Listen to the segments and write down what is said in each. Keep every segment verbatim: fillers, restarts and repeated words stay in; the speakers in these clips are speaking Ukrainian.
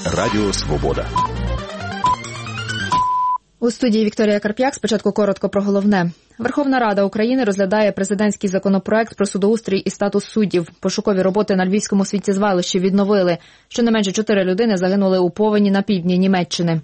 Радіо Свобода. У студії Вікторія Карп'як. Спочатку коротко про головне. Верховна Рада України розглядає президентський законопроект про судоустрій і статус суддів. Пошукові роботи на Львівському сміттєзвалищі відновили. Щонайменше чотири людини загинули у повені на півдні Німеччини.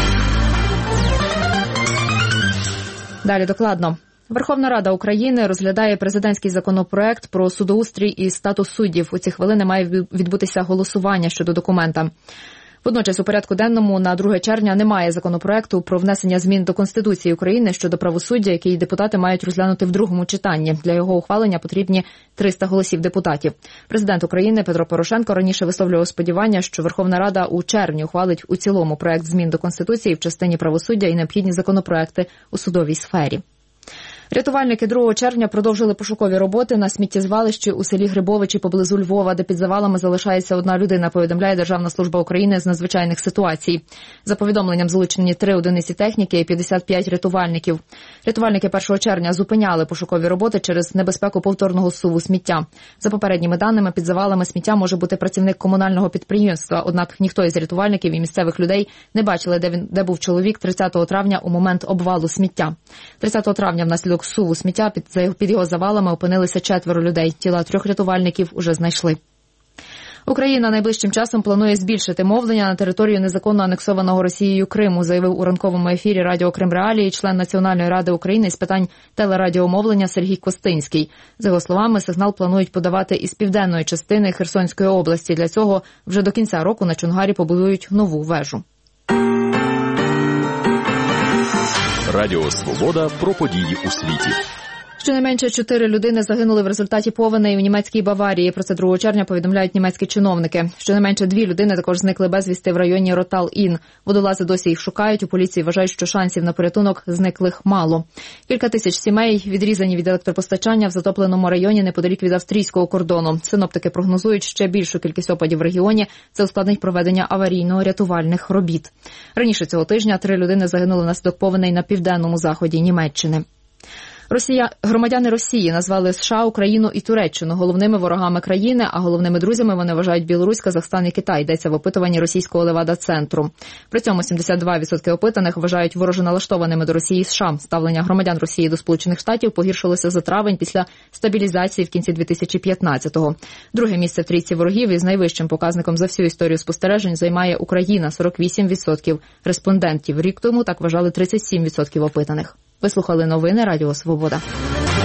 Далі докладно. Верховна Рада України розглядає президентський законопроект про судоустрій і статус суддів. У ці хвилини має відбутися голосування щодо документа. Водночас у порядку денному на друге червня немає законопроекту про внесення змін до Конституції України щодо правосуддя, який депутати мають розглянути в другому читанні. Для його ухвалення потрібні триста голосів депутатів. Президент України Петро Порошенко раніше висловлював сподівання, що Верховна Рада у червні ухвалить у цілому проект змін до Конституції в частині правосуддя і необхідні законопроекти у судовій сфері. Рятувальники другого червня продовжили пошукові роботи на сміттєзвалищі у селі Грибовичі поблизу Львова, де під завалами залишається одна людина, повідомляє Державна служба України з надзвичайних ситуацій. За повідомленням залучені три одиниці техніки і п'ятдесят п'ять рятувальників. Рятувальники першого червня зупиняли пошукові роботи через небезпеку повторного зсуву сміття. За попередніми даними, під завалами сміття може бути працівник комунального підприємства, однак ніхто із рятувальників і місцевих людей не бачили, де він, де був чоловік тридцятого травня у момент обвалу сміття. тридцятого травня внаслідок суву сміття під, під його завалами опинилися четверо людей. Тіла трьох рятувальників уже знайшли. Україна найближчим часом планує збільшити мовлення на територію незаконно анексованого Росією Криму, заявив у ранковому ефірі Радіо Крим Реалії член Національної ради України з питань телерадіомовлення Сергій Костинський. За його словами, сигнал планують подавати із південної частини Херсонської області. Для цього вже до кінця року на Чонгарі побудують нову вежу. Радіо Свобода про події у світі. Щонайменше чотири людини загинули в результаті повеней у німецькій Баварії. Про це другого червня повідомляють німецькі чиновники. Щонайменше дві людини також зникли безвісти в районі Ротал-Ін. Водолази досі їх шукають. У поліції вважають, що шансів на порятунок зниклих мало. Кілька тисяч сімей відрізані від електропостачання в затопленому районі неподалік від австрійського кордону. Синоптики прогнозують ще більшу кількість опадів в регіоні. Це ускладнить проведення аварійно-рятувальних робіт. Раніше цього тижня три людини загинули внаслідок повеней на південному заході Німеччини. Росія, громадяни Росії назвали США, Україну і Туреччину головними ворогами країни, а головними друзями вони вважають Білорусь, Казахстан і Китай, йдеться в опитуванні російського Левада-центру. При цьому сімдесят два відсотки опитаних вважають вороже налаштованими до Росії США. Ставлення громадян Росії до Сполучених Штатів погіршилося за травень після стабілізації в кінці дві тисячі п'ятнадцятого. Друге місце в трійці ворогів із найвищим показником за всю історію спостережень займає Україна – сорок вісім відсотків респондентів. Рік тому так вважали тридцять сім відсотків опитаних. Ви слухали новини Радіо Свобода.